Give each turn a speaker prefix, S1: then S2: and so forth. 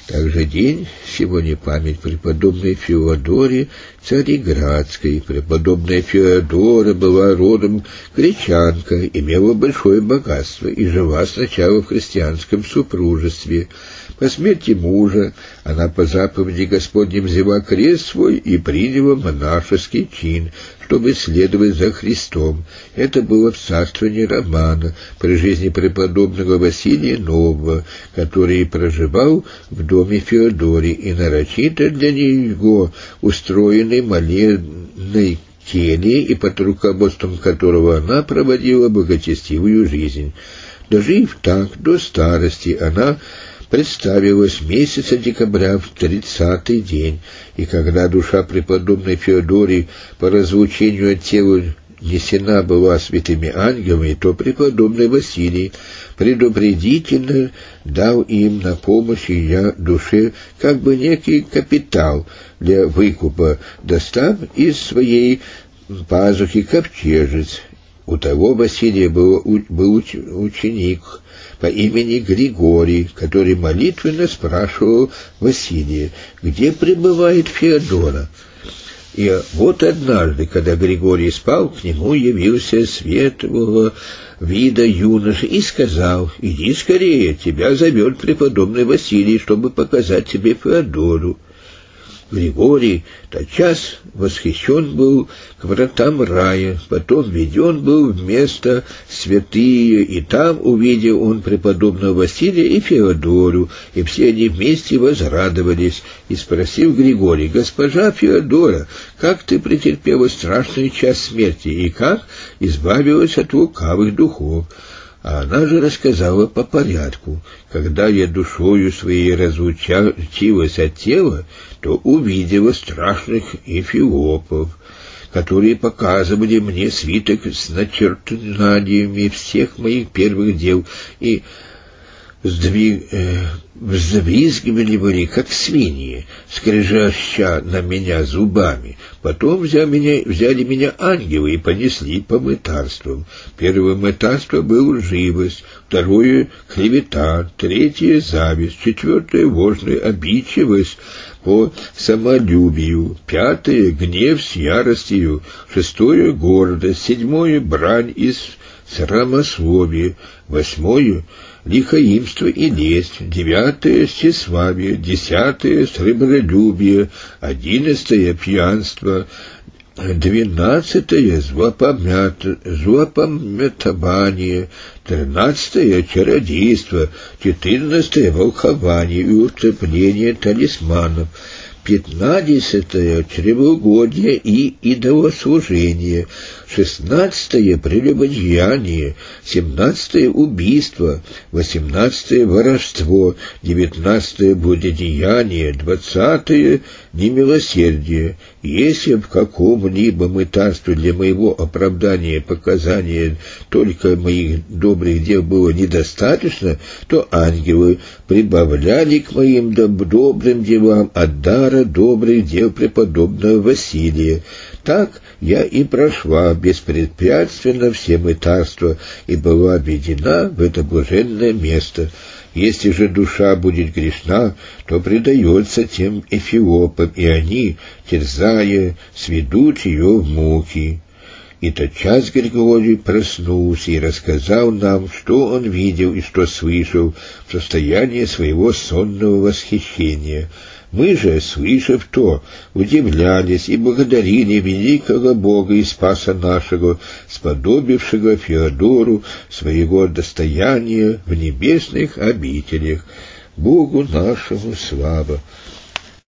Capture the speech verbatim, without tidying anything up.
S1: Также день сегодня память преподобной Феодоре Цареградской. Преподобная Феодора была родом гречанка, имела большое богатство и жила сначала в христианском супружестве. По смерти мужа она по заповеди Господней взяла крест свой и приняла монашеский чин, чтобы следовать за Христом. Это было в царствовании Романа при жизни преподобного Василия Нового, который проживал в доме Феодории, и нарочито для него устроенной молебной кельи, и под руководством которого она проводила благочестивую жизнь. Дожив так до старости, она представилась месяца декабря в тридцатый день, и когда душа преподобной Феодории по разлучению от тела несена была святыми ангелами, то преподобный Василий предупредительно дал им на помощь ее душе как бы некий капитал для выкупа, достав из своей пазухи ковчежец. У того Василия был, был ученик по имени Григорий, который молитвенно спрашивал Василия, где пребывает Феодора. И вот однажды, когда Григорий спал, к нему явился светлого вида юноша и сказал: «Иди скорее, тебя зовет преподобный Василий, чтобы показать тебе Феодору». Григорий тотчас восхищен был к вратам рая, потом веден был в место святые, и там увидел он преподобного Василия и Феодору, и все они вместе возрадовались. И спросил Григорий: «Госпожа Феодора, как ты претерпела страшный час смерти, и как избавилась от лукавых духов?» А она же рассказала по порядку. «Когда я душою своей разлучилась от тела, то увидела страшных эфиопов, которые показывали мне свиток с начертаниями всех моих первых дел, и вздвиг, э, взвизгивали, как свиньи, скрежеща на меня зубами. Потом взяли меня, взяли меня ангелы и понесли по мытарствам. Первое мытарство было лживость, второе — клевета, третье — зависть, четвертое — ложная обидчивость по самолюбию, пятое — гнев с яростью, шестое — гордость, седьмое — брань и срамословие, восьмое — лихоимство и лесть, девятое — всеславие, десятое — сребролюбие, одиннадцатое — пьянство, двенадцатое — злопамятование, тринадцатое — чародейство, четырнадцатое — волхование и уступление талисманов, пятнадцатое — чревоугодие и идолослужение, шестнадцатое — прелюбодеяние, семнадцатое — убийство, восемнадцатое — воровство, девятнадцатое — блудодеяние, двадцатое — немилосердие. Если в каком-либо мытарстве для моего оправдания показания только моих добрых дел было недостаточно, то ангелы прибавляли к моим добрым делам от дара добрых дел преподобного Василия. Так я и прошла беспрепятственно все мытарства и была введена в это блаженное место. Если же душа будет грешна, то предается тем эфиопам, и они, терзая, сведут ее в муки». И тотчас Григорий проснулся и рассказал нам, что он видел и что слышал в состоянии своего сонного восхищения. Мы же, слышав то, удивлялись и благодарили великого Бога и Спаса нашего, сподобившего Феодору своего достояния в небесных обителях. Богу нашему слава!